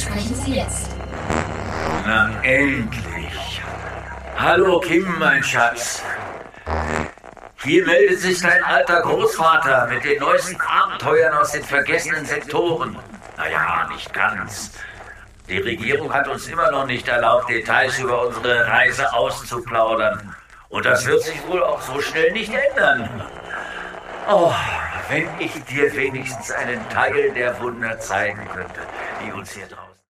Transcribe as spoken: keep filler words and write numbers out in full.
Sprechen Sie jetzt. Na, endlich. Hallo, Kim, mein Schatz. Hier meldet sich dein alter Großvater mit den neuesten Abenteuern aus den vergessenen Sektoren. Naja, nicht ganz. Die Regierung hat uns immer noch nicht erlaubt, Details über unsere Reise auszuplaudern. Und das wird sich wohl auch so schnell nicht ändern. Oh, wenn ich dir wenigstens einen Teil der Wunder zeigen könnte, die uns hier draußen...